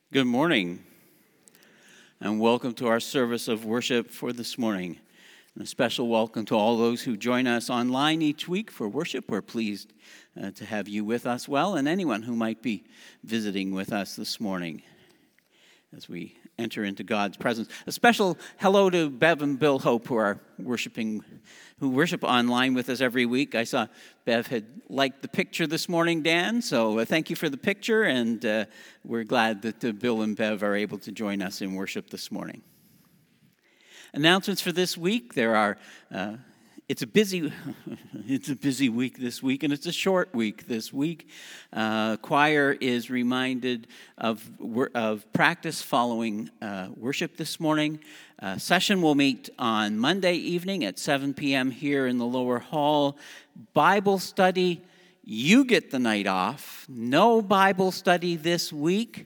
Good morning, and welcome to our service of worship for this morning. And a special welcome to all those who join us online each week for worship. We're pleased to have you with us, and anyone who might be visiting with us this morning as we enter into God's presence. A special hello to Bev and Bill Hope, who worship online with us every week. I saw Bev had liked the picture this morning, Dan, so thank you for the picture, and we're glad that Bill and Bev are able to join us in worship this morning. Announcements for this week. It's a busy week this week, and it's a short week this week. Choir is reminded of practice following worship this morning. Session will meet on Monday evening at 7 p.m. here in the lower hall. Bible study, you get the night off. No Bible study this week.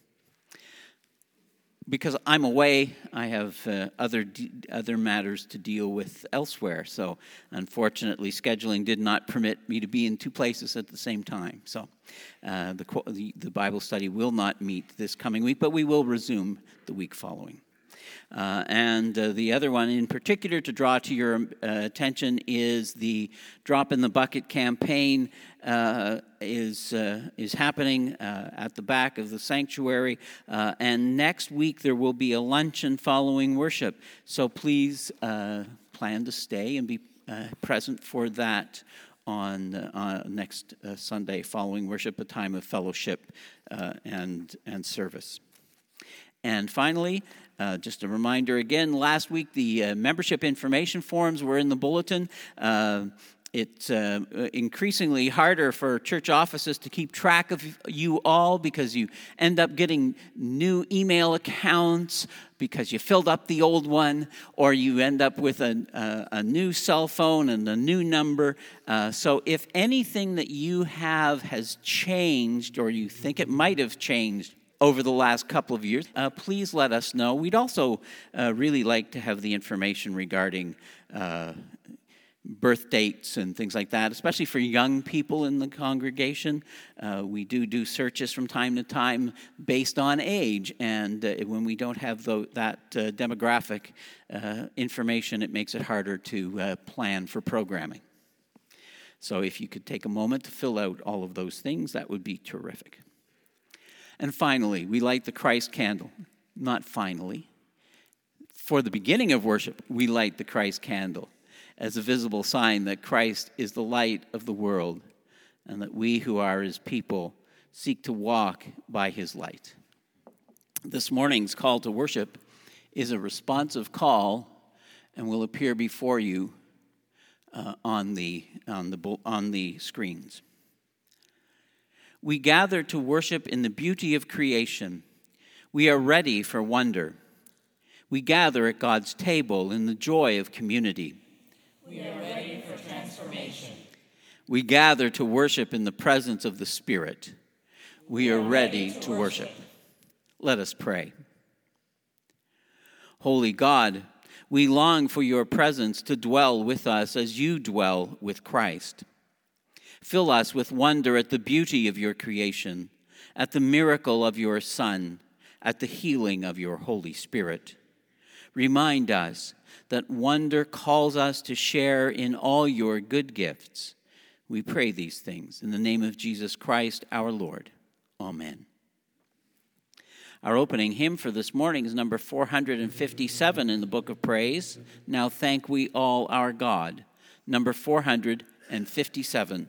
Because I'm away, I have other matters to deal with elsewhere. So, unfortunately, scheduling did not permit me to be in two places at the same time. So, the Bible study will not meet this coming week, but we will resume the week following. And the other one in particular to draw to your attention is the Drop in the Bucket campaign is happening at the back of the sanctuary. And next week there will be a luncheon following worship. So please plan to stay and be present for that on next Sunday following worship, a time of fellowship and service. And finally, just a reminder again, last week the membership information forms were in the bulletin. It's increasingly harder for church offices to keep track of you all because you end up getting new email accounts because you filled up the old one, or you end up with a new cell phone and a new number. So if anything that you have has changed, or you think it might have changed over the last couple of years, please let us know. We'd also really like to have the information regarding birth dates and things like that, especially for young people in the congregation. We do searches from time to time based on age, and when we don't have that demographic information, it makes it harder to plan for programming. So if you could take a moment to fill out all of those things, that would be terrific. And finally, we light the Christ candle. Not finally. For the beginning of worship, we light the Christ candle as a visible sign that Christ is the light of the world, and that we who are his people seek to walk by his light. This morning's call to worship is a responsive call and will appear before you on the screens. We gather to worship in the beauty of creation. We are ready for wonder. We gather at God's table in the joy of community. We are ready for transformation. We gather to worship in the presence of the Spirit. We are ready to worship. Let us pray. Holy God, we long for your presence to dwell with us as you dwell with Christ. Fill us with wonder at the beauty of your creation, at the miracle of your Son, at the healing of your Holy Spirit. Remind us that wonder calls us to share in all your good gifts. We pray these things in the name of Jesus Christ, our Lord. Amen. Our opening hymn for this morning is number 457 in the Book of Praise. Now thank we all our God. Number 457.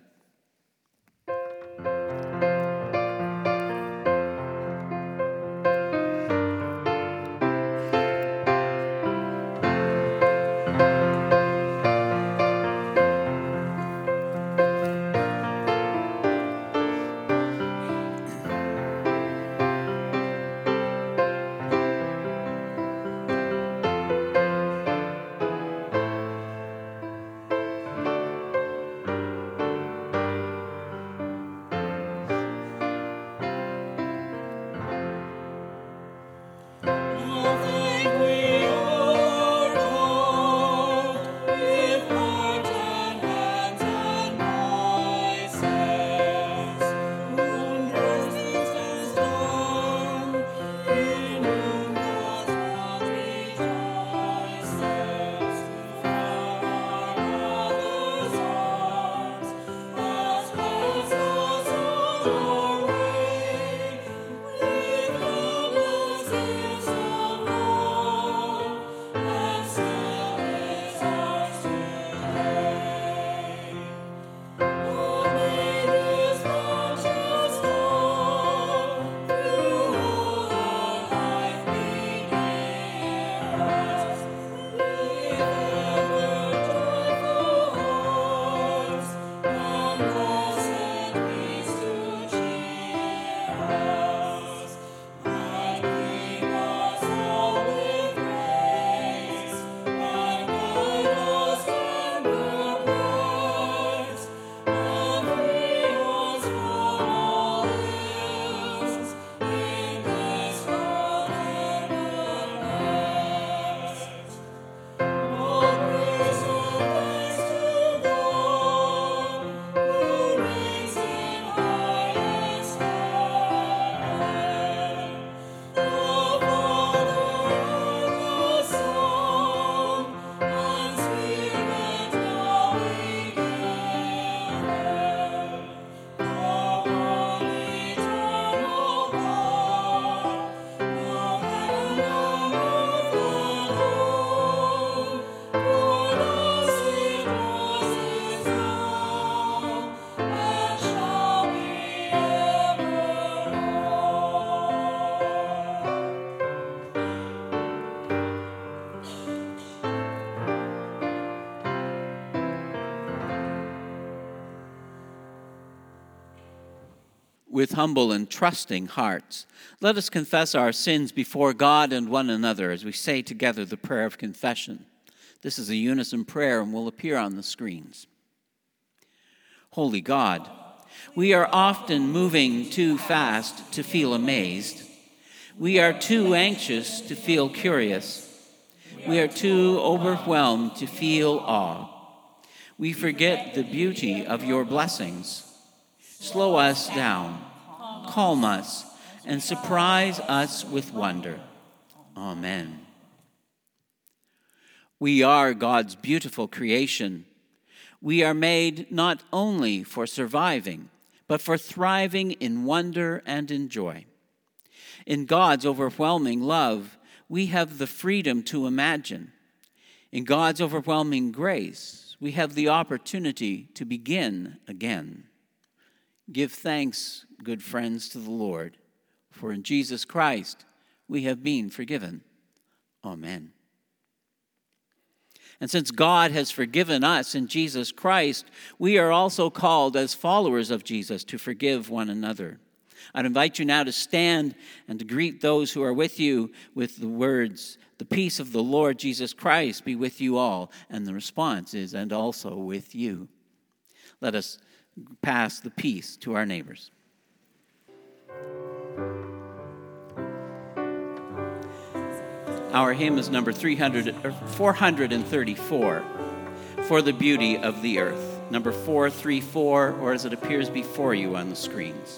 With humble and trusting hearts, let us confess our sins before God and one another as we say together the prayer of confession. This is a unison prayer and will appear on the screens. Holy God, we are often moving too fast to feel amazed. We are too anxious to feel curious. We are too overwhelmed to feel awe. We forget the beauty of your blessings. Slow us down, calm us, and surprise us with wonder. Amen. We are God's beautiful creation. We are made not only for surviving, but for thriving in wonder and in joy. In God's overwhelming love, we have the freedom to imagine. In God's overwhelming grace, we have the opportunity to begin again. Give thanks, good friends, to the Lord, for in Jesus Christ we have been forgiven. Amen. And since God has forgiven us in Jesus Christ, we are also called as followers of Jesus to forgive one another. I'd invite you now to stand and to greet those who are with you with the words, "The peace of the Lord Jesus Christ be with you all." And the response is, "And also with you." Let us pass the peace to our neighbors. Our hymn is number 434, "For the Beauty of the Earth." Number 434, or as it appears before you on the screens.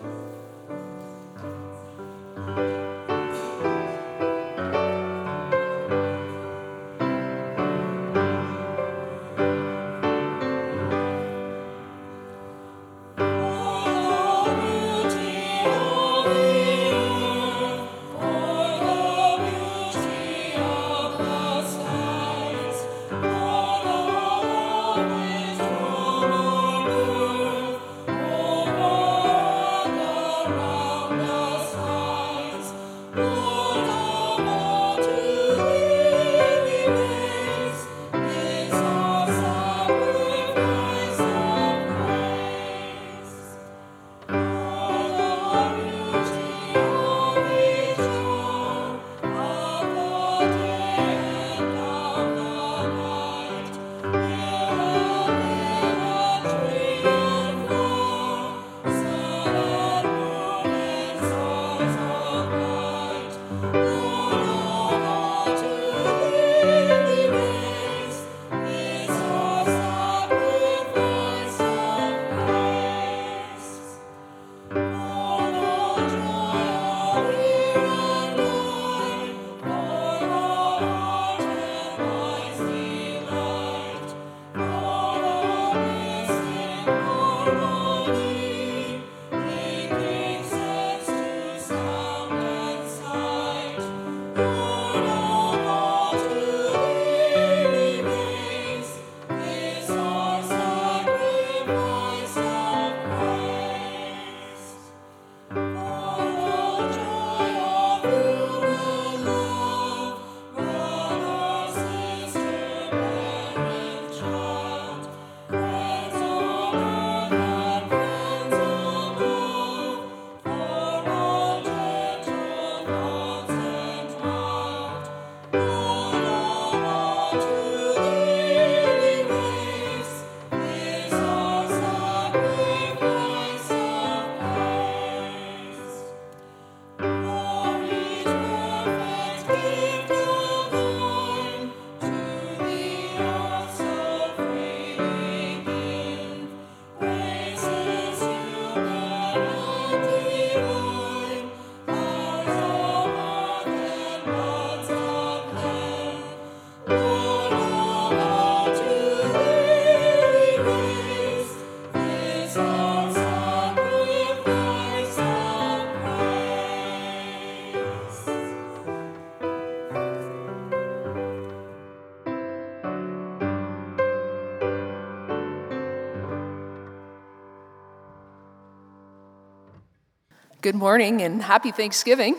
Good morning and happy Thanksgiving.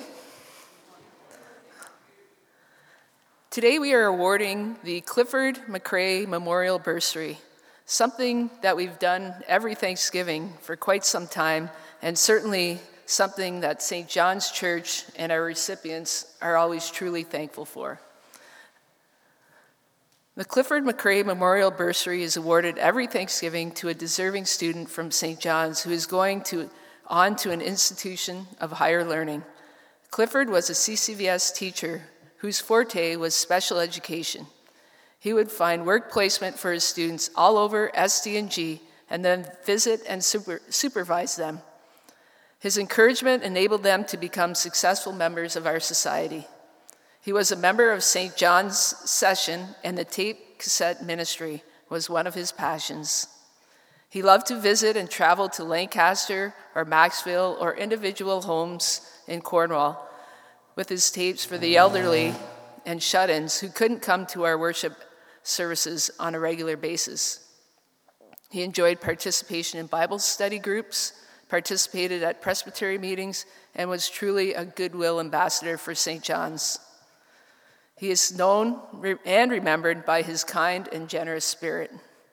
Today we are awarding the Clifford McCrae Memorial Bursary, something that we've done every Thanksgiving for quite some time and certainly something that St. John's Church and our recipients are always truly thankful for. The Clifford McCrae Memorial Bursary is awarded every Thanksgiving to a deserving student from St. John's who is going on to an institution of higher learning. Clifford was a CCVS teacher whose forte was special education. He would find work placement for his students all over SD&G and then visit and supervise them. His encouragement enabled them to become successful members of our society. He was a member of St. John's Session, and the tape cassette ministry was one of his passions. He loved to visit and travel to Lancaster or Maxville or individual homes in Cornwall with his tapes for the elderly and shut-ins who couldn't come to our worship services on a regular basis. He enjoyed participation in Bible study groups, participated at presbytery meetings, and was truly a goodwill ambassador for St. John's. He is known and remembered by his kind and generous spirit.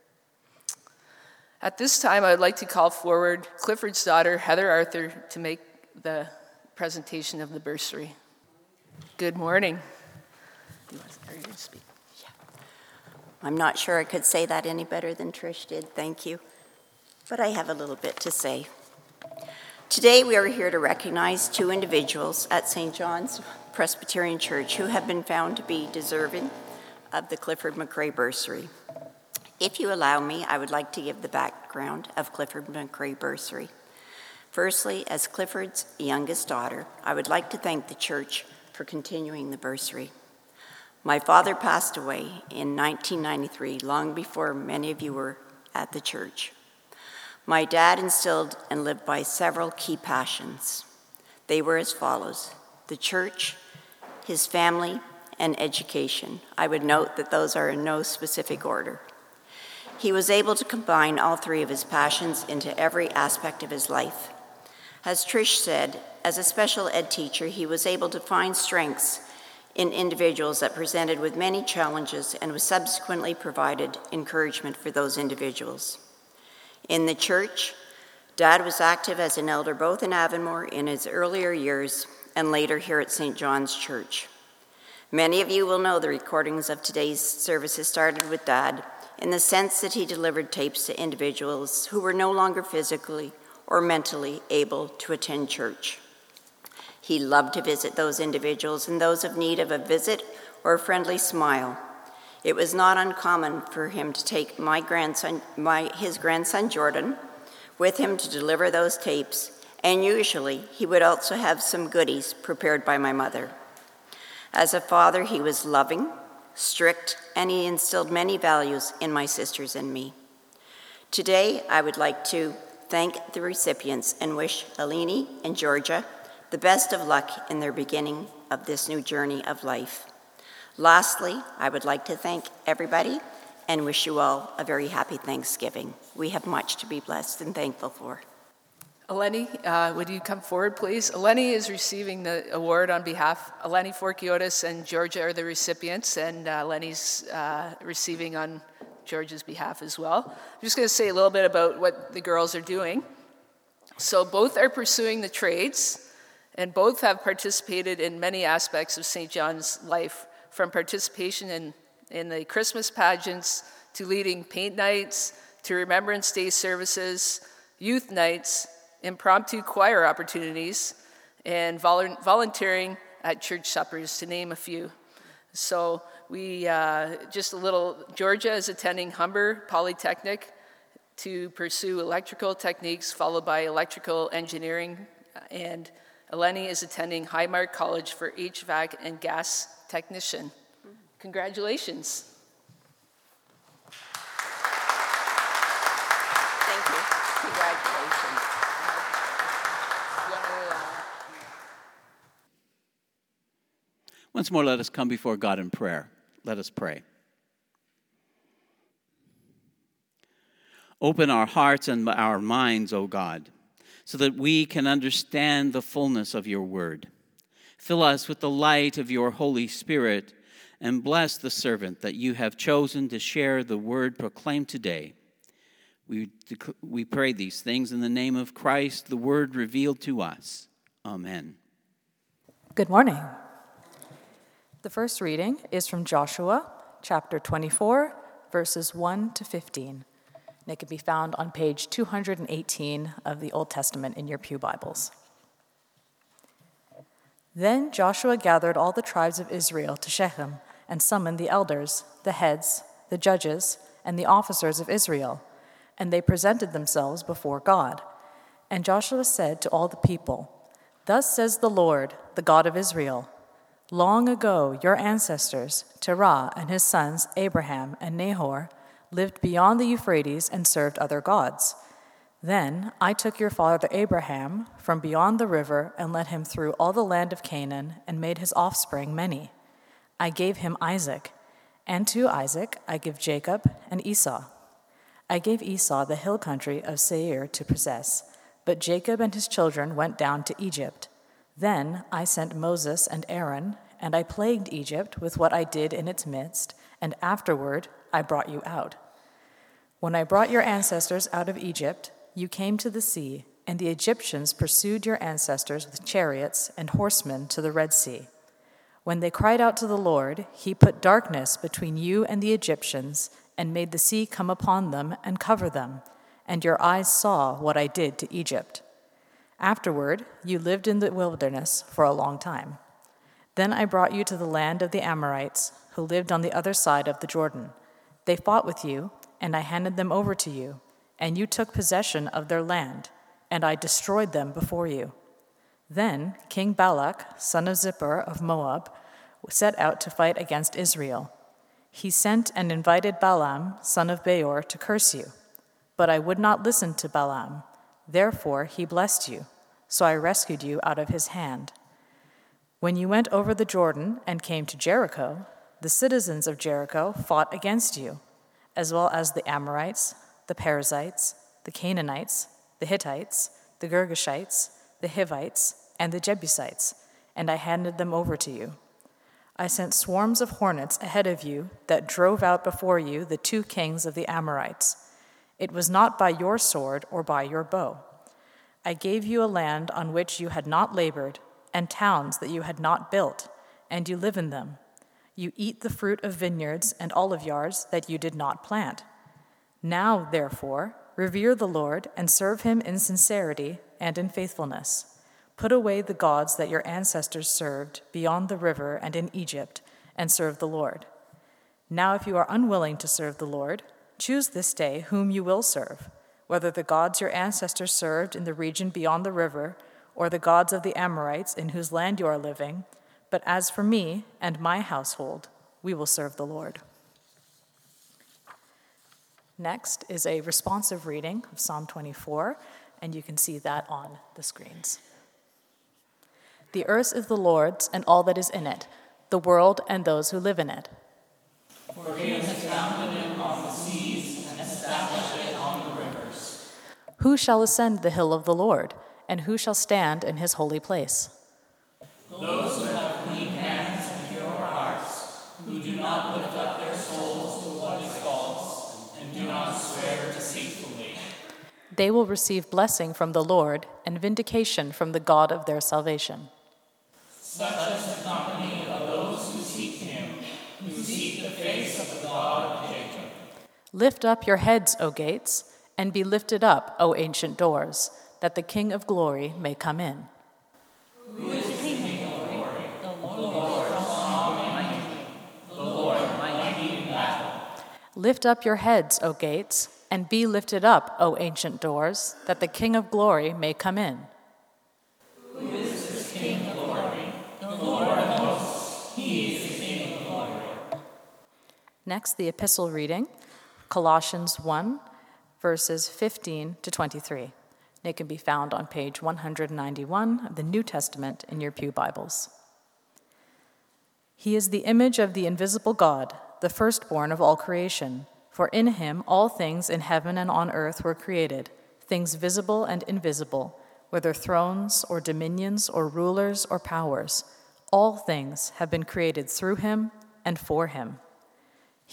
At this time, I would like to call forward Clifford's daughter, Heather Arthur, to make the presentation of the bursary. Good morning. Are you going to speak? Yeah. I'm not sure I could say that any better than Trish did, thank you. But I have a little bit to say. Today, we are here to recognize two individuals at St. John's Presbyterian Church who have been found to be deserving of the Clifford McCrae Bursary. If you allow me, I would like to give the background of Clifford McCrae Bursary. Firstly, as Clifford's youngest daughter, I would like to thank the church for continuing the bursary. My father passed away in 1993, long before many of you were at the church. My dad instilled and lived by several key passions. They were as follows: the church, his family, and education. I would note that those are in no specific order. He was able to combine all three of his passions into every aspect of his life. As Trish said, as a special ed teacher, he was able to find strengths in individuals that presented with many challenges and was subsequently provided encouragement for those individuals. In the church, Dad was active as an elder both in Avonmore in his earlier years and later here at St. John's Church. Many of you will know the recordings of today's services started with Dad in the sense that he delivered tapes to individuals who were no longer physically or mentally able to attend church. He loved to visit those individuals and those of need of a visit or a friendly smile. It was not uncommon for him to take his grandson Jordan with him to deliver those tapes, and usually he would also have some goodies prepared by my mother. As a father, he was loving, strict, and he instilled many values in my sisters and me. Today, I would like to thank the recipients and wish Alini and Georgia the best of luck in their beginning of this new journey of life. Lastly, I would like to thank everybody and wish you all a very happy Thanksgiving. We have much to be blessed and thankful for. Eleni, would you come forward, please? Eleni is receiving the award on behalf. Eleni Forkiotis and Georgia are the recipients, and Eleni's receiving on Georgia's behalf as well. I'm just going to say a little bit about what the girls are doing. So both are pursuing the trades, and both have participated in many aspects of St. John's life, from participation in the Christmas pageants, to leading paint nights, to Remembrance Day services, youth nights, impromptu choir opportunities, and volunteering at church suppers, to name a few. So Georgia is attending Humber Polytechnic to pursue electrical techniques, followed by electrical engineering, and Eleni is attending Highmark College for HVAC and gas technician. Congratulations. Thank you. Congratulations. Once more, let us come before God in prayer. Let us pray. Open our hearts and our minds, O God, so that we can understand the fullness of your word. Fill us with the light of your Holy Spirit, and bless the servant that you have chosen to share the word proclaimed today. We pray these things in the name of Christ, the Word revealed to us. Amen. Good morning. The first reading is from Joshua, chapter 24, verses 1 to 15. And it can be found on page 218 of the Old Testament in your pew Bibles. Then Joshua gathered all the tribes of Israel to Shechem and summoned the elders, the heads, the judges, and the officers of Israel, and they presented themselves before God. And Joshua said to all the people, "Thus says the Lord, the God of Israel, long ago your ancestors, Terah and his sons Abraham and Nahor, lived beyond the Euphrates and served other gods. Then I took your father Abraham from beyond the river and led him through all the land of Canaan and made his offspring many. I gave him Isaac, and to Isaac I give Jacob and Esau. I gave Esau the hill country of Seir to possess, but Jacob and his children went down to Egypt. Then I sent Moses and Aaron, and I plagued Egypt with what I did in its midst, and afterward I brought you out. When I brought your ancestors out of Egypt, you came to the sea, and the Egyptians pursued your ancestors with chariots and horsemen to the Red Sea. When they cried out to the Lord, he put darkness between you and the Egyptians, and made the sea come upon them and cover them, and your eyes saw what I did to Egypt. Afterward, you lived in the wilderness for a long time. Then I brought you to the land of the Amorites, who lived on the other side of the Jordan. They fought with you, and I handed them over to you, and you took possession of their land, and I destroyed them before you. Then King Balak, son of Zippor of Moab, set out to fight against Israel. He sent and invited Balaam, son of Beor, to curse you. But I would not listen to Balaam. Therefore he blessed you, so I rescued you out of his hand. When you went over the Jordan and came to Jericho, the citizens of Jericho fought against you, as well as the Amorites, the Perizzites, the Canaanites, the Hittites, the Girgashites, the Hivites, and the Jebusites, and I handed them over to you. I sent swarms of hornets ahead of you that drove out before you the 2 kings of the Amorites. It was not by your sword or by your bow. I gave you a land on which you had not labored, and towns that you had not built, and you live in them. You eat the fruit of vineyards and olive yards that you did not plant. Now, therefore, revere the Lord and serve him in sincerity and in faithfulness. Put away the gods that your ancestors served beyond the river and in Egypt, and serve the Lord. Now, if you are unwilling to serve the Lord, choose this day whom you will serve, whether the gods your ancestors served in the region beyond the river, or the gods of the Amorites in whose land you are living. But as for me and my household, we will serve the Lord." Next is a responsive reading of Psalm 24, and you can see that on the screens. The earth is the Lord's and all that is in it, the world and those who live in it. For he has founded it on the seas and established it on the rivers. Who shall ascend the hill of the Lord, and who shall stand in his holy place? Those who have clean hands and pure hearts, who do not lift up their souls to what is false, and do not swear deceitfully. They will receive blessing from the Lord and vindication from the God of their salvation. Such is the company of those who seek him, who seek the face of the God of Jacob. Lift up your heads, O gates, and be lifted up, O ancient doors, that the King of glory may come in. Who is the King of glory? The Lord strong and mighty, the Lord mighty in battle. Lift up your heads, O gates, and be lifted up, O ancient doors, that the King of glory may come in. Who is this King of glory? The Lord of hosts, he is the King of glory. Next, the epistle reading, Colossians 1, verses 15 to 23. It can be found on page 191 of the New Testament in your pew Bibles. He is the image of the invisible God, the firstborn of all creation. For in him all things in heaven and on earth were created, things visible and invisible, whether thrones or dominions or rulers or powers. All things have been created through him and for him.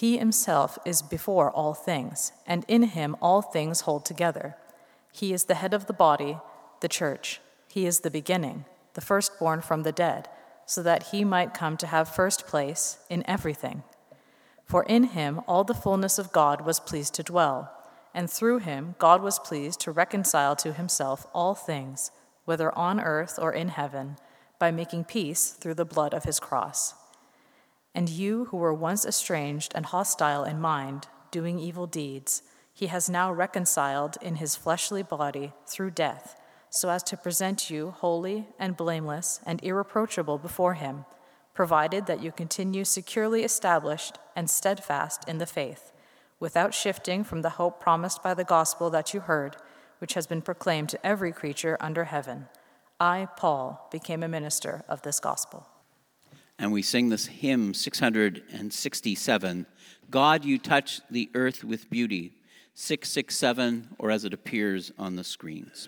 He himself is before all things, and in him all things hold together. He is the head of the body, the church. He is the beginning, the firstborn from the dead, so that he might come to have first place in everything. For in him all the fullness of God was pleased to dwell, and through him God was pleased to reconcile to himself all things, whether on earth or in heaven, by making peace through the blood of his cross. And you who were once estranged and hostile in mind, doing evil deeds, he has now reconciled in his fleshly body through death, so as to present you holy and blameless and irreproachable before him, provided that you continue securely established and steadfast in the faith, without shifting from the hope promised by the gospel that you heard, which has been proclaimed to every creature under heaven. I, Paul, became a minister of this gospel. And we sing this hymn 667, God, you touch the earth with beauty, 667, or as it appears on the screens.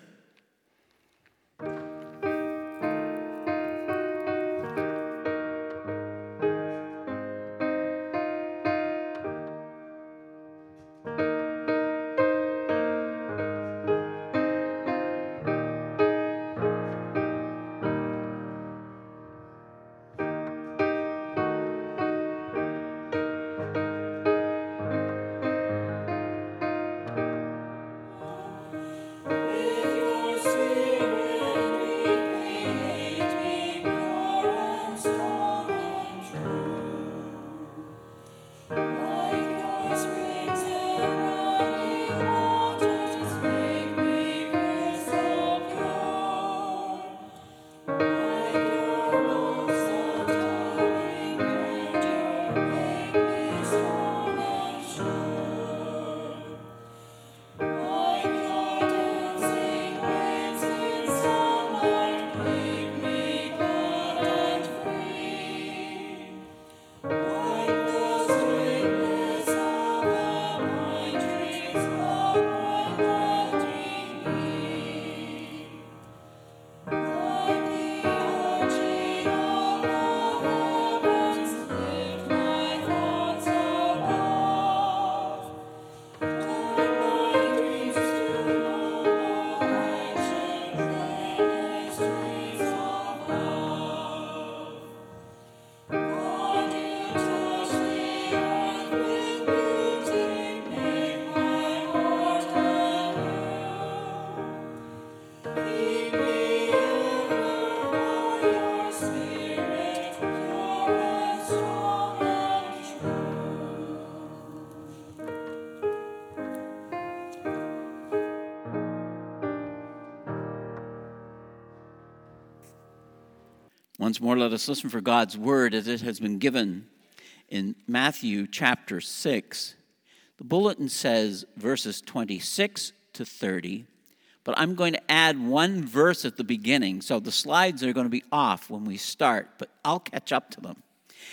Once more, let us listen for God's word as it has been given in Matthew chapter 6. The bulletin says verses 26 to 30, but I'm going to add one verse at the beginning, so the slides are going to be off when we start, but I'll catch up to them.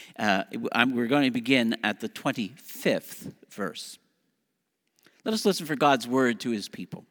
We're going to begin at the 25th verse. Let us listen for God's word to his people.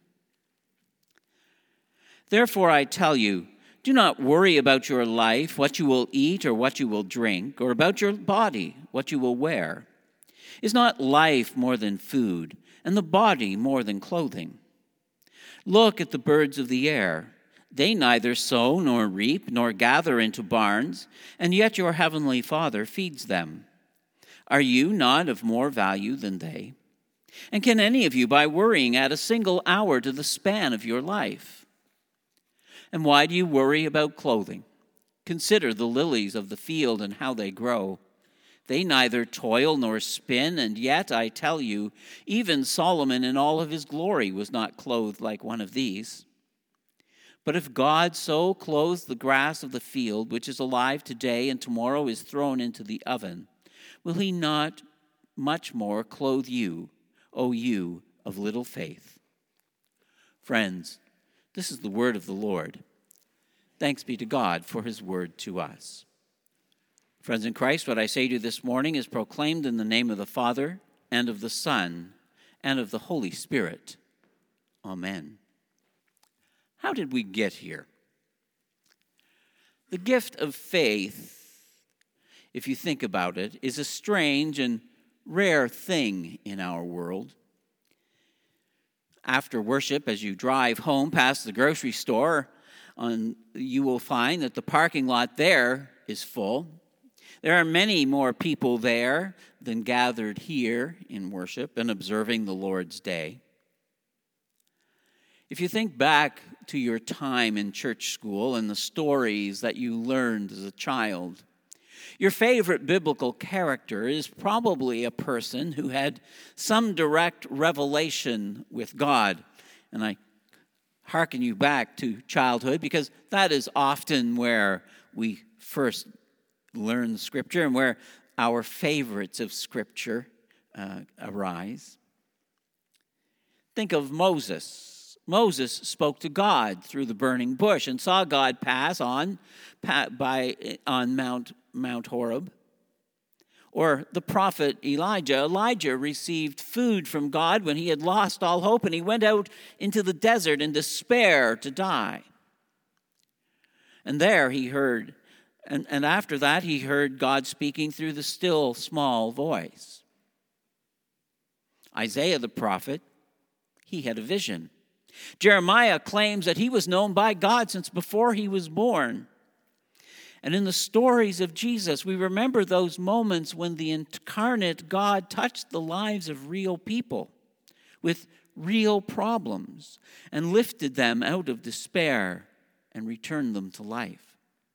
Therefore, I tell you, do not worry about your life, what you will eat or what you will drink, or about your body, what you will wear. Is not life more than food, and the body more than clothing? Look at the birds of the air. They neither sow nor reap nor gather into barns, and yet your heavenly Father feeds them. Are you not of more value than they? And can any of you, by worrying, add a single hour to the span of your life? And why do you worry about clothing? Consider the lilies of the field and how they grow. They neither toil nor spin, and yet, I tell you, even Solomon in all of his glory was not clothed like one of these. But if God so clothes the grass of the field, which is alive today and tomorrow is thrown into the oven, will he not much more clothe you, O you of little faith? Friends, this is the word of the Lord. Thanks be to God for his word to us. Friends in Christ, what I say to you this morning is proclaimed in the name of the Father, and of the Son, and of the Holy Spirit. Amen. How did we get here? The gift of faith, if you think about it, is a strange and rare thing in our world. After worship, as you drive home past the grocery store, you will find that the parking lot there is full. There are many more people there than gathered here in worship and observing the Lord's Day. If you think back to your time in church school and the stories that you learned as a child, your favorite biblical character is probably a person who had some direct revelation with God. And I hearken you back to childhood because that is often where we first learn Scripture and where our favorites of Scripture arise. Think of Moses. Moses spoke to God through the burning bush and saw God pass on Mount Horeb. Or the prophet Elijah. Elijah received food from God when he had lost all hope, and he went out into the desert in despair to die. And there he heard, and after that he heard God speaking through the still small voice. Isaiah the prophet, he had a vision. Jeremiah claims that he was known by God since before he was born. And in the stories of Jesus, we remember those moments when the incarnate God touched the lives of real people with real problems and lifted them out of despair and returned them to life.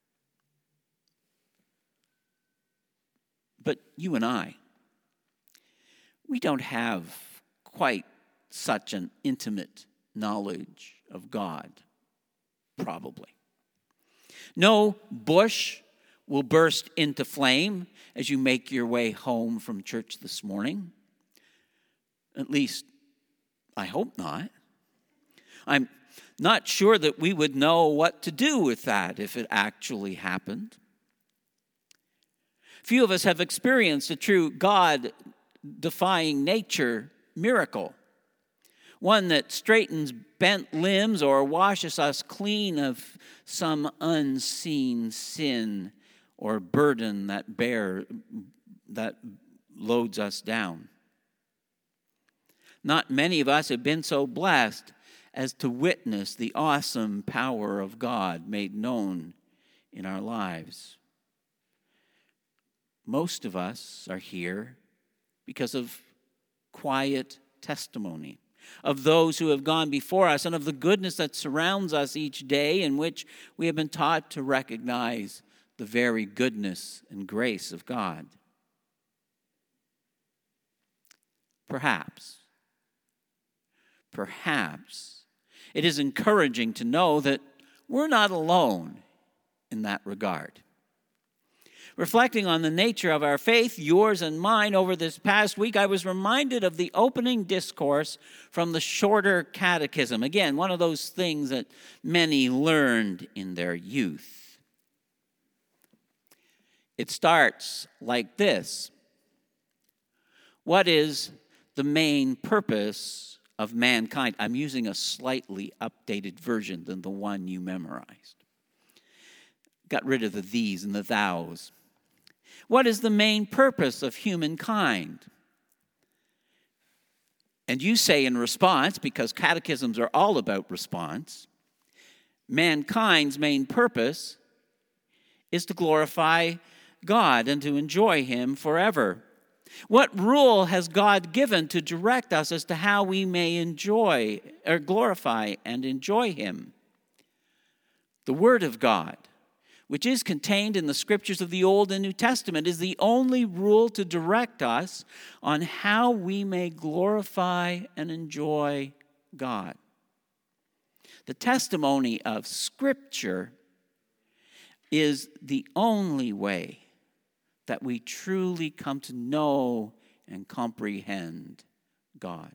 But you and I, we don't have quite such an intimate knowledge of God, probably. No bush will burst into flame as you make your way home from church this morning. At least, I hope not. I'm not sure that we would know what to do with that if it actually happened. Few of us have experienced a true God-defying nature miracle. One that straightens bent limbs or washes us clean of some unseen sin or burden that loads us down. Not many of us have been so blessed as to witness the awesome power of God made known in our lives. Most of us are here because of quiet testimony of those who have gone before us and of the goodness that surrounds us each day, in which we have been taught to recognize the very goodness and grace of God. Perhaps it is encouraging to know that we're not alone in that regard. Reflecting on the nature of our faith, yours and mine, over this past week, I was reminded of the opening discourse from the Shorter Catechism. Again, one of those things that many learned in their youth. It starts like this: what is the main purpose of mankind? I'm using a slightly updated version than the one you memorized. Got rid of the these and the thous. What is the main purpose of humankind? And you say in response, because catechisms are all about response, mankind's main purpose is to glorify God and to enjoy Him forever. What rule has God given to direct us as to how we may enjoy or glorify and enjoy Him? The Word of God, which is contained in the Scriptures of the Old and New Testament, is the only rule to direct us on how we may glorify and enjoy God. The testimony of Scripture is the only way that we truly come to know and comprehend God.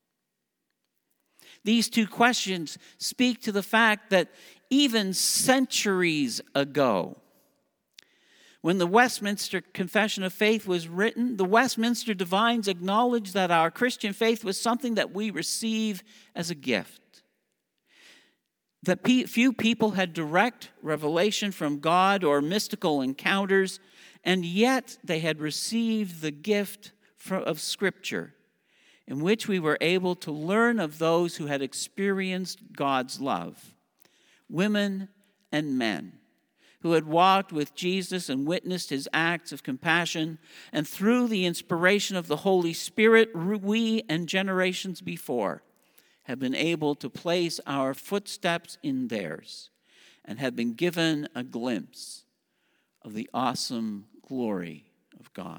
These two questions speak to the fact that even centuries ago, when the Westminster Confession of Faith was written, the Westminster Divines acknowledged that our Christian faith was something that we receive as a gift. That few people had direct revelation from God or mystical encounters, and yet they had received the gift of Scripture in which we were able to learn of those who had experienced God's love, women and men, who had walked with Jesus and witnessed his acts of compassion, and through the inspiration of the Holy Spirit, we and generations before have been able to place our footsteps in theirs and have been given a glimpse of the awesome glory of God.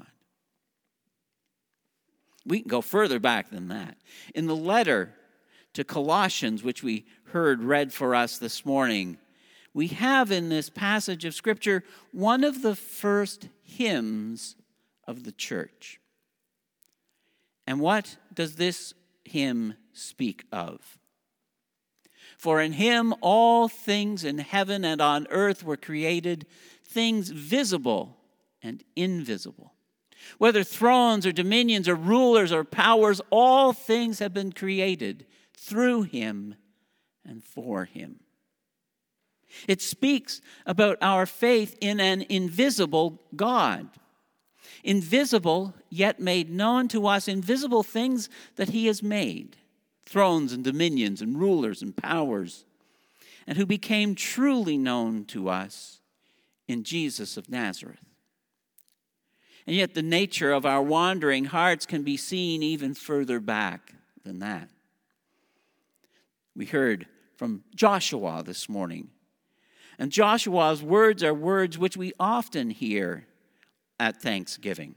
We can go further back than that. In the letter to Colossians, which we heard read for us this morning, we have in this passage of Scripture one of the first hymns of the church. And what does this hymn speak of? For in him all things in heaven and on earth were created, things visible and invisible. Whether thrones or dominions or rulers or powers, all things have been created through him and for him. It speaks about our faith in an invisible God. Invisible, yet made known to us, invisible things that he has made. Thrones and dominions and rulers and powers. And who became truly known to us in Jesus of Nazareth. And yet the nature of our wandering hearts can be seen even further back than that. We heard from Joshua this morning. And Joshua's words are words which we often hear at Thanksgiving.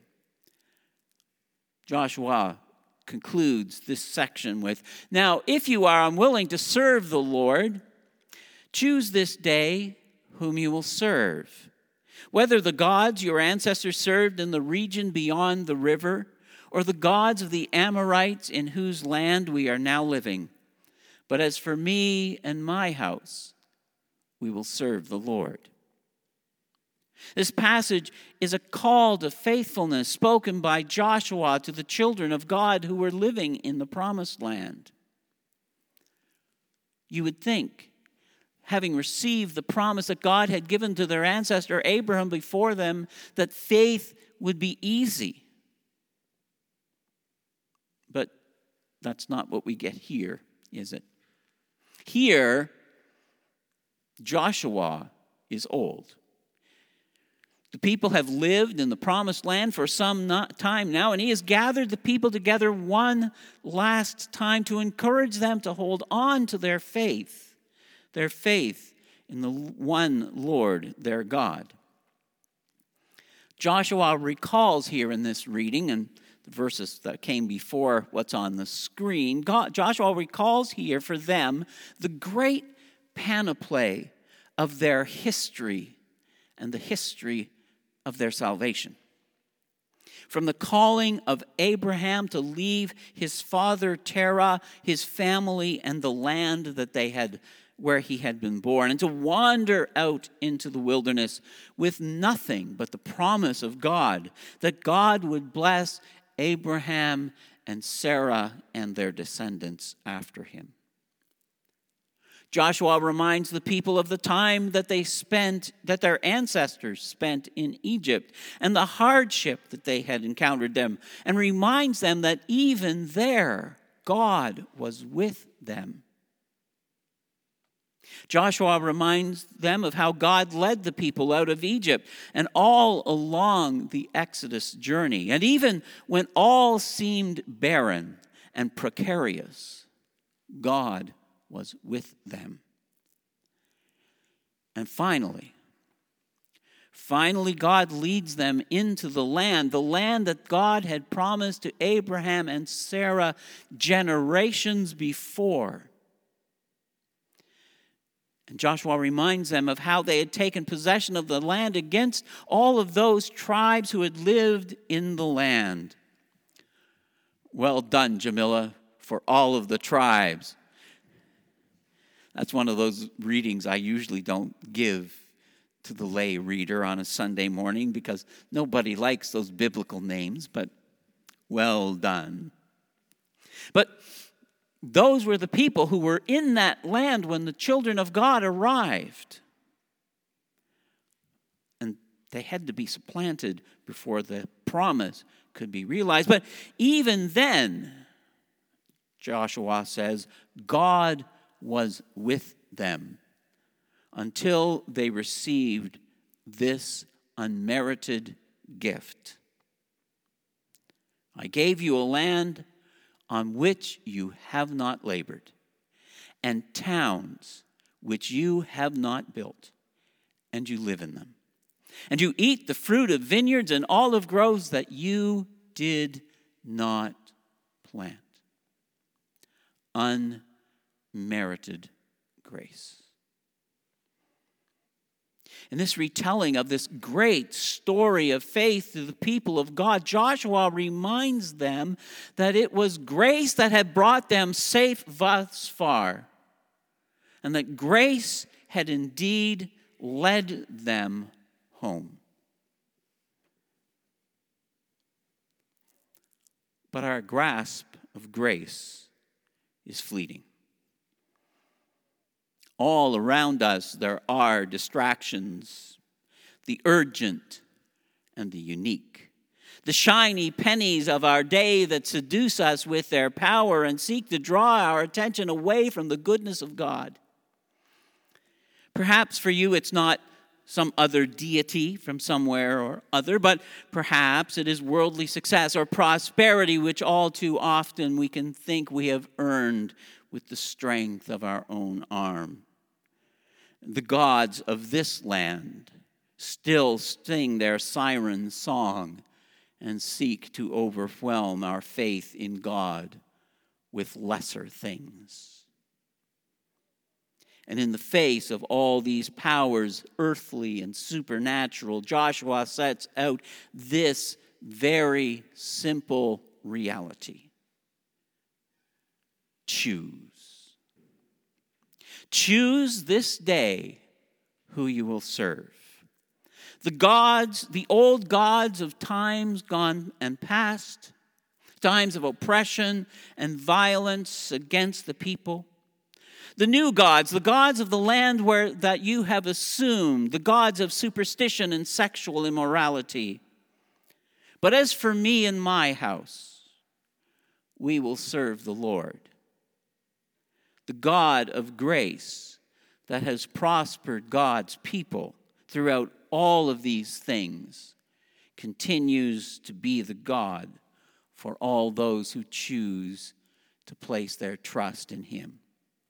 Joshua concludes this section with, "Now, if you are unwilling to serve the Lord, choose this day whom you will serve. Whether the gods your ancestors served in the region beyond the river, or the gods of the Amorites in whose land we are now living. But as for me and my house, we will serve the Lord." This passage is a call to faithfulness spoken by Joshua to the children of God who were living in the promised land. You would think, having received the promise that God had given to their ancestor Abraham before them, that faith would be easy. But that's not what we get here, is it? Here, Joshua is old. The people have lived in the promised land for some time now, and he has gathered the people together one last time to encourage them to hold on to their faith in the one Lord, their God. Joshua recalls here in this reading, and the verses that came before what's on the screen, Joshua recalls here for them the great panoply of their history and the history of their salvation. From the calling of Abraham to leave his father Terah, his family, and the land that they had, where he had been born, and to wander out into the wilderness with nothing but the promise of God, that God would bless Abraham and Sarah and their descendants after him. Joshua reminds the people of the time that their ancestors spent in Egypt and the hardship that they had encountered them, and reminds them that even there, God was with them. Joshua reminds them of how God led the people out of Egypt and all along the Exodus journey. And even when all seemed barren and precarious, God was with them. And finally, God leads them into the land that God had promised to Abraham and Sarah generations before. And Joshua reminds them of how they had taken possession of the land against all of those tribes who had lived in the land. Well done, Jamila, for all of the tribes. That's one of those readings I usually don't give to the lay reader on a Sunday morning because nobody likes those biblical names, but well done. But those were the people who were in that land when the children of God arrived. And they had to be supplanted before the promise could be realized. But even then, Joshua says, God was with them until they received this unmerited gift. I gave you a land on which you have not labored, and towns which you have not built, and you live in them. And you eat the fruit of vineyards and olive groves that you did not plant. Unmerited grace. In this retelling of this great story of faith to the people of God, Joshua reminds them that it was grace that had brought them safe thus far, and that grace had indeed led them home. But our grasp of grace is fleeting. All around us there are distractions, the urgent and the unique. The shiny pennies of our day that seduce us with their power and seek to draw our attention away from the goodness of God. Perhaps for you it's not some other deity from somewhere or other, but perhaps it is worldly success or prosperity, which all too often we can think we have earned with the strength of our own arm. The gods of this land still sing their siren song and seek to overwhelm our faith in God with lesser things. And in the face of all these powers, earthly and supernatural, Joshua sets out this very simple reality. Choose. Choose this day who you will serve. The gods, the old gods of times gone and past, times of oppression and violence against the people. The new gods, the gods of the land that you have assumed, the gods of superstition and sexual immorality. But as for me and my house, we will serve the Lord. The God of grace that has prospered God's people throughout all of these things continues to be the God for all those who choose to place their trust in Him.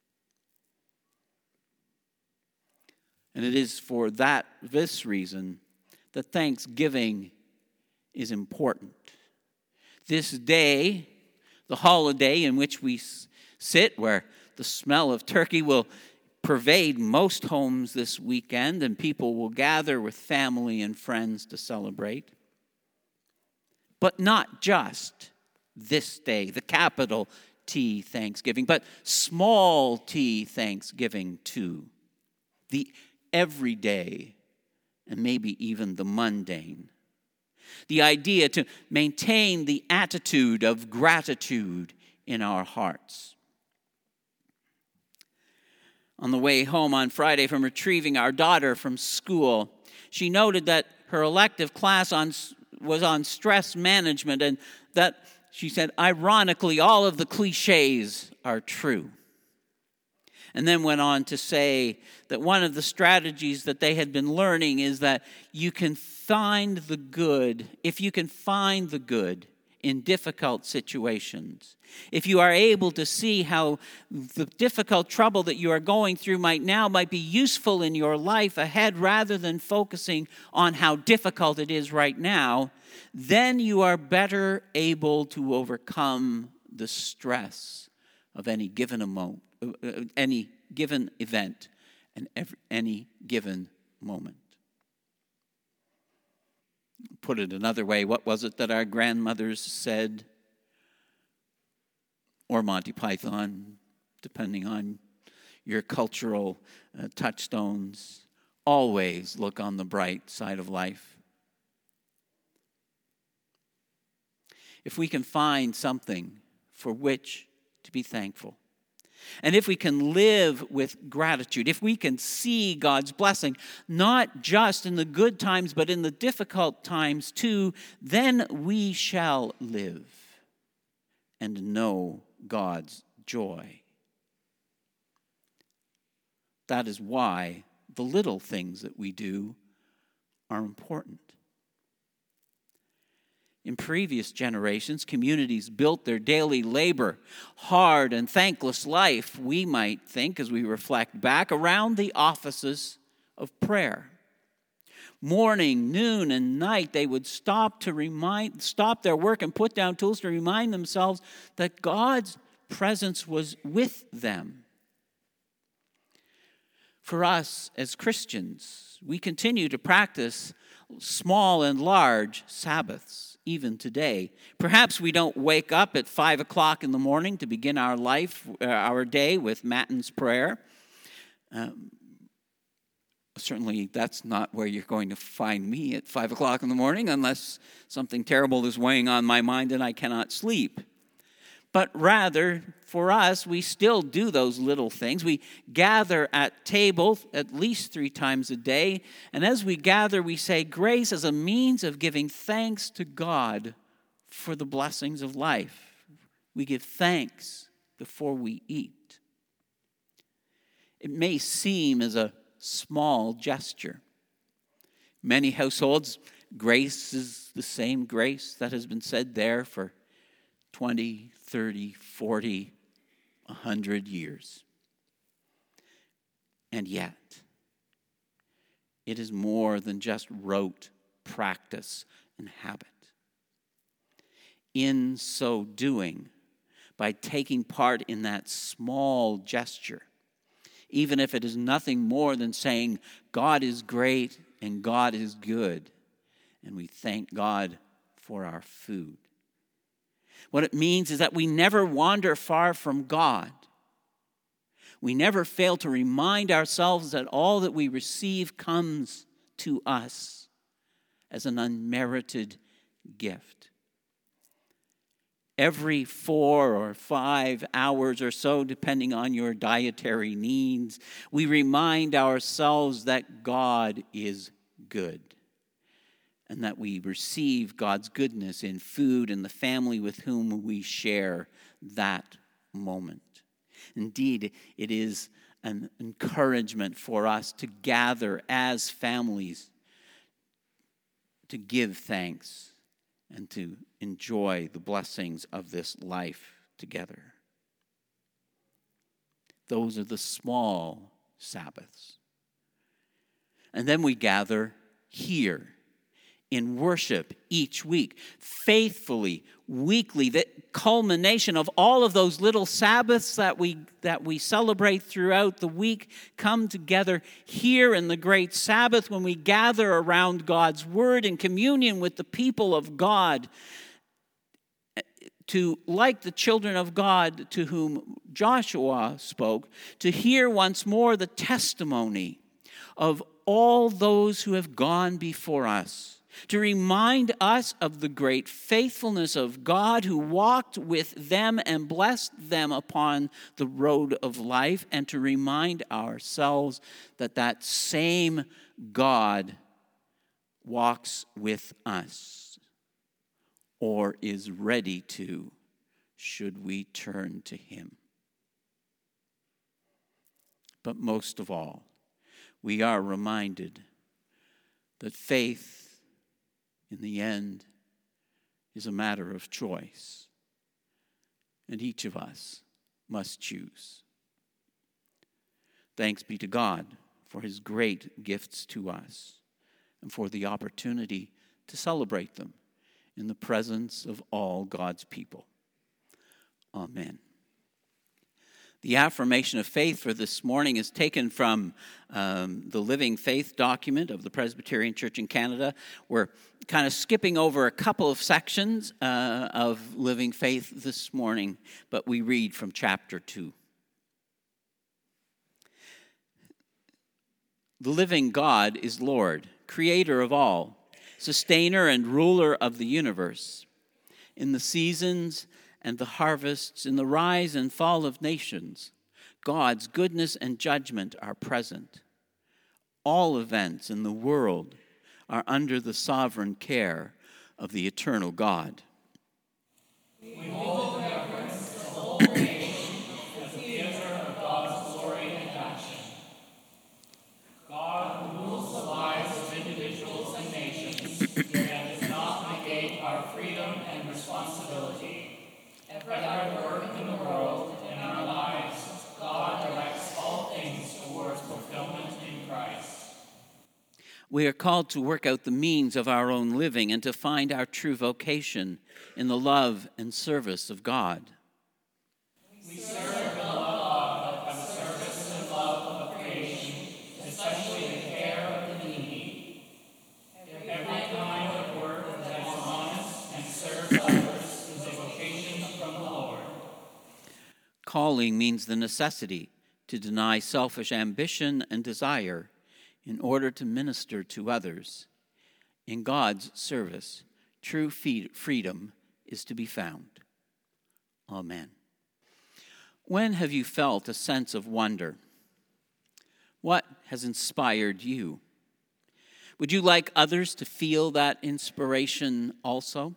And it is for this reason that Thanksgiving is important. This day, the holiday in which we sit, where the smell of turkey will pervade most homes this weekend, and people will gather with family and friends to celebrate. But not just this day, the capital T Thanksgiving, but small t Thanksgiving too. The everyday and maybe even the mundane. The idea to maintain the attitude of gratitude in our hearts. On the way home on Friday from retrieving our daughter from school, she noted that her elective class was on stress management, and that, she said, ironically, all of the cliches are true. And then went on to say that one of the strategies that they had been learning is that you can find the good, if you can find the good in difficult situations, if you are able to see how the difficult trouble that you are going through might be useful in your life ahead rather than focusing on how difficult it is right now, then you are better able to overcome the stress of any given any given event and any given moment. Put it another way, what was it that our grandmothers said? Or Monty Python, depending on your cultural touchstones. Always look on the bright side of life. If we can find something for which to be thankful, And if we can live with gratitude, if we can see God's blessing, not just in the good times, but in the difficult times too, then we shall live and know God's joy. That is why the little things that we do are important. In previous generations, communities built their daily labor, hard and thankless life, we might think, as we reflect back, around the offices of prayer. Morning, noon, and night, they would stop their work and put down tools to remind themselves that God's presence was with them. For us as Christians, we continue to practice small and large Sabbaths. Even today. Perhaps we don't wake up at 5 o'clock in the morning to begin our day with Matins prayer. Certainly that's not where you're going to find me at 5 o'clock in the morning unless something terrible is weighing on my mind and I cannot sleep. But rather, for us, we still do those little things. We gather at table at least 3 times a day. And as we gather, we say grace as a means of giving thanks to God for the blessings of life. We give thanks before we eat. It may seem as a small gesture. Many households, grace is the same grace that has been said there for 20, 30, 40, 100 years. And yet, it is more than just rote practice and habit. In so doing, by taking part in that small gesture, even if it is nothing more than saying, God is great and God is good, and we thank God for our food. What it means is that we never wander far from God. We never fail to remind ourselves that all that we receive comes to us as an unmerited gift. Every 4 or 5 hours or so, depending on your dietary needs, we remind ourselves that God is good. And that we receive God's goodness in food and the family with whom we share that moment. Indeed, it is an encouragement for us to gather as families to give thanks and to enjoy the blessings of this life together. Those are the small Sabbaths. And then we gather here in worship each week, faithfully, weekly, the culmination of all of those little Sabbaths that we celebrate throughout the week come together here in the great Sabbath when we gather around God's word in communion with the people of God to, like the children of God to whom Joshua spoke, to hear once more the testimony of all those who have gone before us. To remind us of the great faithfulness of God who walked with them and blessed them upon the road of life, and to remind ourselves that that same God walks with us or is ready to, should we turn to him. But most of all, we are reminded that faith in the end is a matter of choice, and each of us must choose. Thanks be to God for his great gifts to us and for the opportunity to celebrate them in the presence of all God's people. Amen. The affirmation of faith for this morning is taken from the Living Faith document of the Presbyterian Church in Canada. We're kind of skipping over a couple of sections of Living Faith this morning, but we read from chapter 2. The living God is Lord, creator of all, sustainer and ruler of the universe. In the seasons and the harvests, in the rise and fall of nations, God's goodness and judgment are present. All events in the world are under the sovereign care of the eternal God. We hold in reverence the whole creation as a theater of God's glory and action. God rules the lives of individuals and nations, yet does not negate our freedom and responsibility. Every work in the world and in our lives, God directs all things towards fulfillment in Christ. We are called to work out the means of our own living and to find our true vocation in the love and service of God. We serve and love God by the service and love of creation, especially the care of the needy. Every kind of work that is honest and serves others is a vocation from the Lord. Calling means the necessity to deny selfish ambition and desire in order to minister to others. In God's service, true freedom is to be found. Amen. When have you felt a sense of wonder? What has inspired you? Would you like others to feel that inspiration also?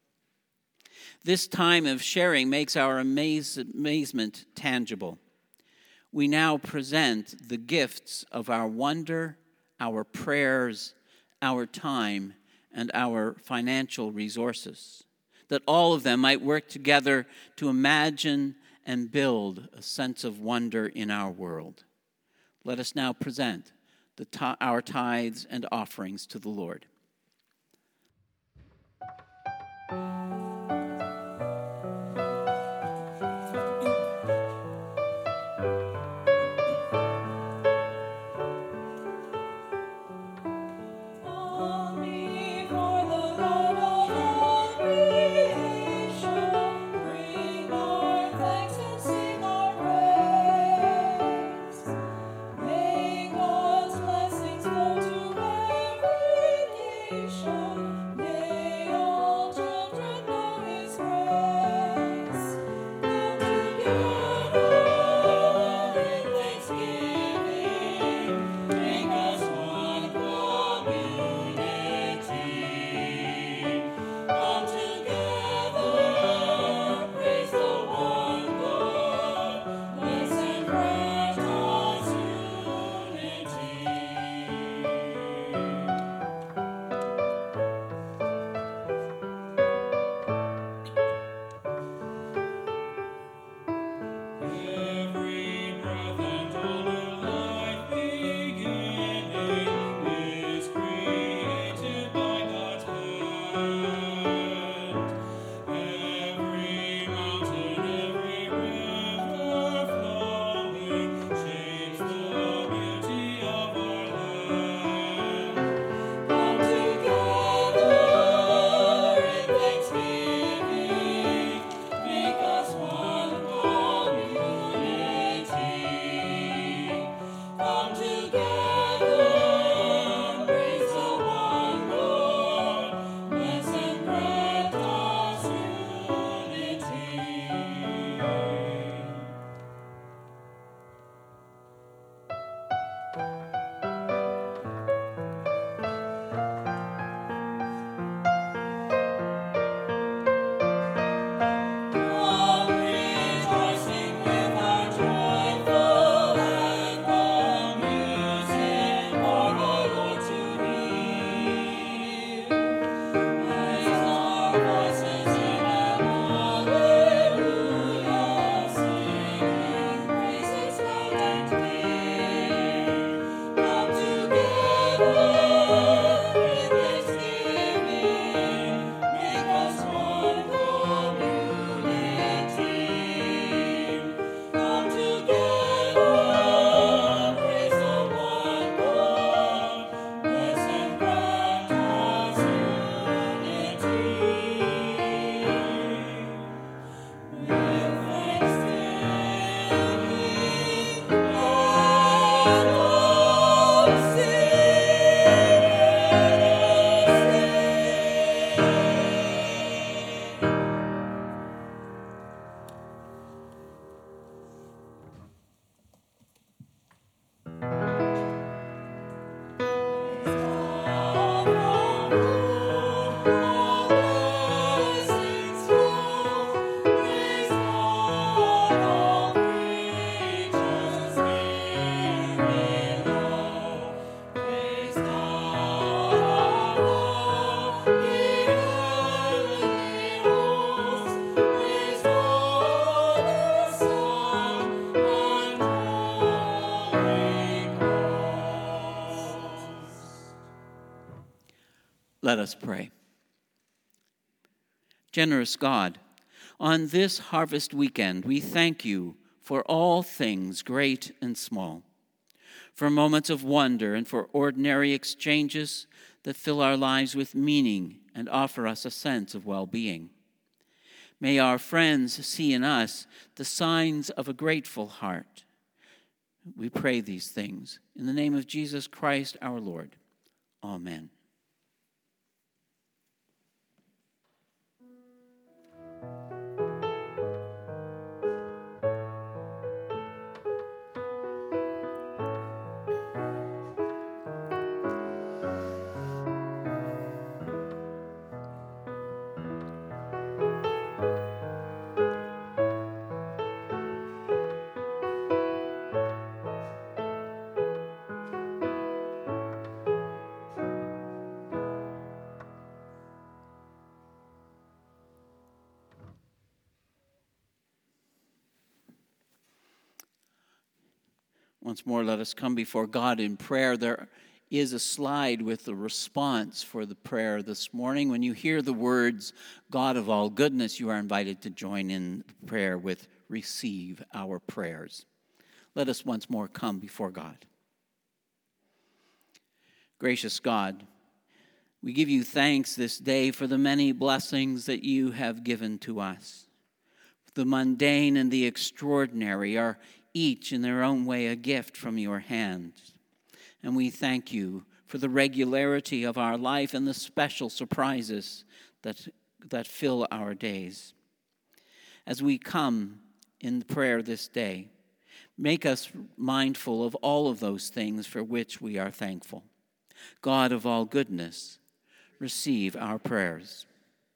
This time of sharing makes our amazement tangible. We now present the gifts of our wonder, our prayers, our time, and our financial resources, that all of them might work together to imagine and build a sense of wonder in our world. Let us now present our tithes and offerings to the Lord. May all children Let us pray. Generous God, on this harvest weekend, we thank you for all things great and small, for moments of wonder and for ordinary exchanges that fill our lives with meaning and offer us a sense of well-being. May our friends see in us the signs of a grateful heart. We pray these things in the name of Jesus Christ our Lord. Amen. Once more, let us come before God in prayer. There is a slide with the response for the prayer this morning. When you hear the words, God of all goodness, you are invited to join in the prayer with receive our prayers. Let us once more come before God. Gracious God, we give you thanks this day for the many blessings that you have given to us. The mundane and the extraordinary are each in their own way a gift from your hand. And we thank you for the regularity of our life and the special surprises that fill our days. As we come in prayer this day, make us mindful of all of those things for which we are thankful. God of all goodness, receive our prayers.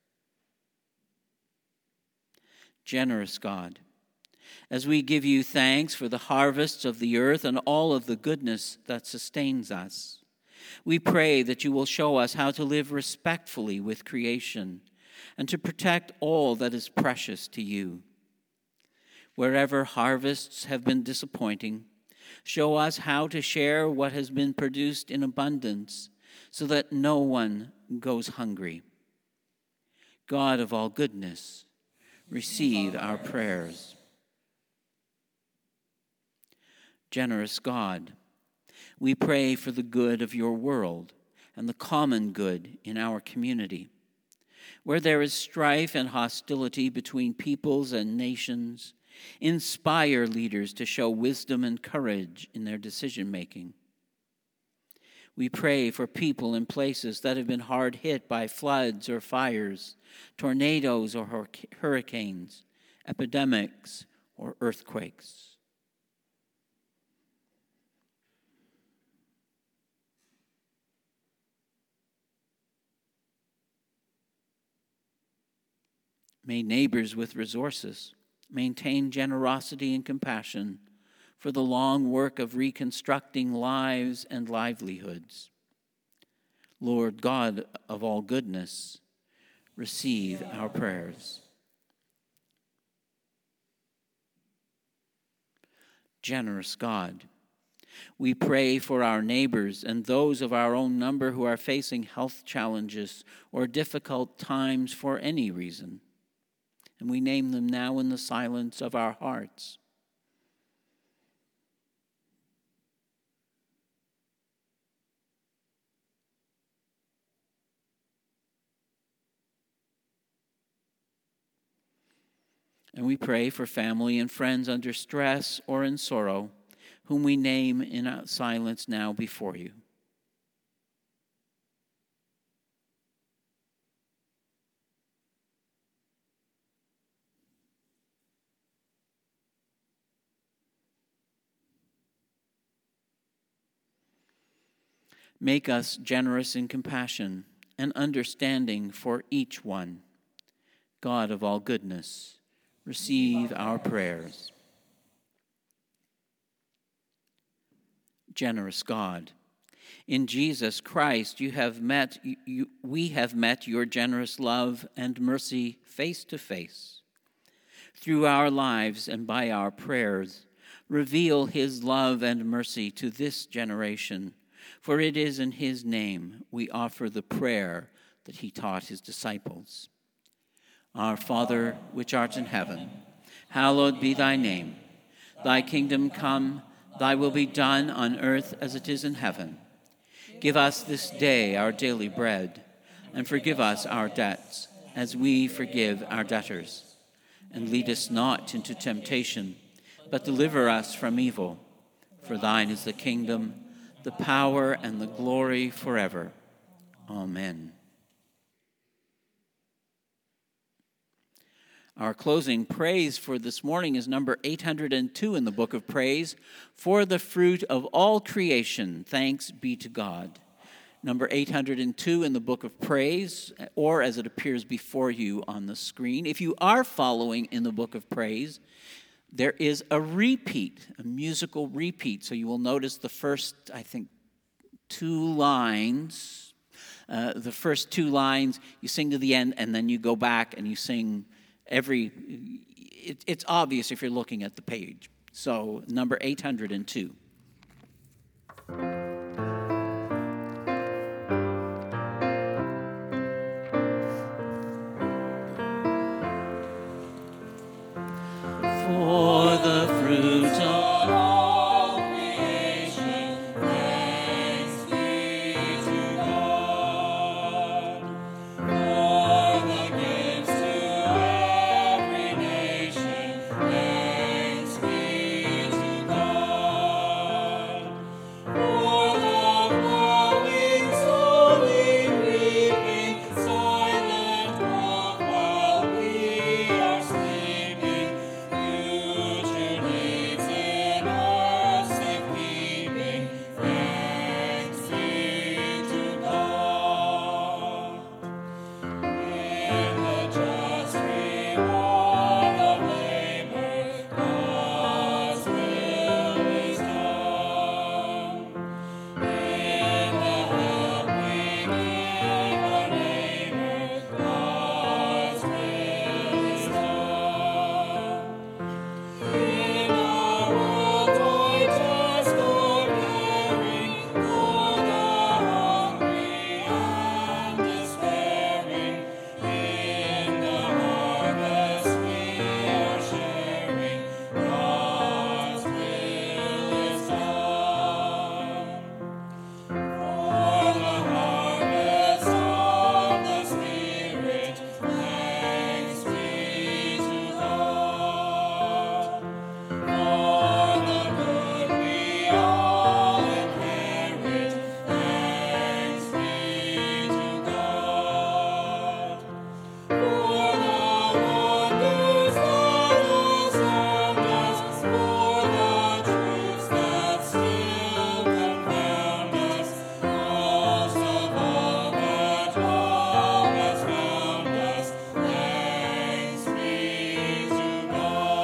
Generous God, as we give you thanks for the harvests of the earth and all of the goodness that sustains us, we pray that you will show us how to live respectfully with creation and to protect all that is precious to you. Wherever harvests have been disappointing, show us how to share what has been produced in abundance so that no one goes hungry. God of all goodness, receive our prayers. Generous God, we pray for the good of your world and the common good in our community. Where there is strife and hostility between peoples and nations, inspire leaders to show wisdom and courage in their decision-making. We pray for people in places that have been hard hit by floods or fires, tornadoes or hurricanes, epidemics or earthquakes. May neighbors with resources maintain generosity and compassion for the long work of reconstructing lives and livelihoods. Lord God of all goodness, receive our prayers. Generous God, we pray for our neighbors and those of our own number who are facing health challenges or difficult times for any reason. And we name them now in the silence of our hearts. And we pray for family and friends under stress or in sorrow, whom we name in silence now before you. Make us generous in compassion and understanding for each one. God of all goodness, receive our prayers. Generous God, in Jesus Christ we have met your generous love and mercy face to face. Through our lives and by our prayers, reveal his love and mercy to this generation, for it is in his name we offer the prayer that he taught his disciples. Our Father, which art in heaven, hallowed be thy name. Thy kingdom come, thy will be done on earth as it is in heaven. Give us this day our daily bread, and forgive us our debts, as we forgive our debtors. And lead us not into temptation, but deliver us from evil. For thine is the kingdom, the power, and the glory forever. Amen. Our closing praise for this morning is number 802 in the book of praise. For the fruit of all creation, thanks be to God. Number 802 in the book of praise, or as it appears before you on the screen. If you are following in the book of praise, there is a repeat, a musical repeat. So you will notice the first, I think, two lines. The first two lines, you sing to the end, and then you go back and you sing it's obvious if you're looking at the page. So, number 802. For the fruit of all creation, thanks be to God. For the gifts to every nation, thanks be to God. For the plowing, sowing, reaping, silent walk while we are sleeping. Future needs in our safekeeping, thanks be to God. In the just reward of labor, God's will is done. In the help we give our neighbor, God's will is done. In our world joy just forbearing, for the hungry and despairing, in the harvest we are sharing, God's will is done. For the harvest of the Spirit, thanks be to God. For the good we all inherit, thanks be to God. For the wonders that all surround us, for the truths that still confound us, most of all that love has found us, thanks be to God.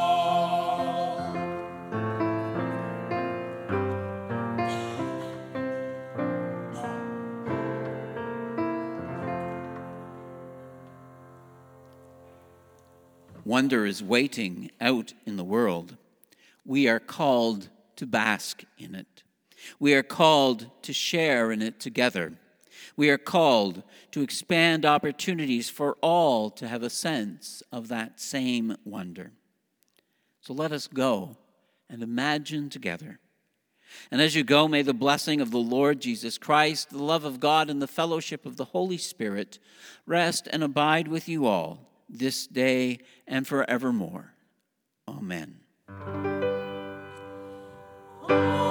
Wonder is waiting out in the world. We are called to bask in it. We are called to share in it together. We are called to expand opportunities for all to have a sense of that same wonder. So let us go and imagine together. And as you go, may the blessing of the Lord Jesus Christ, the love of God, and the fellowship of the Holy Spirit rest and abide with you all this day and forevermore. Amen.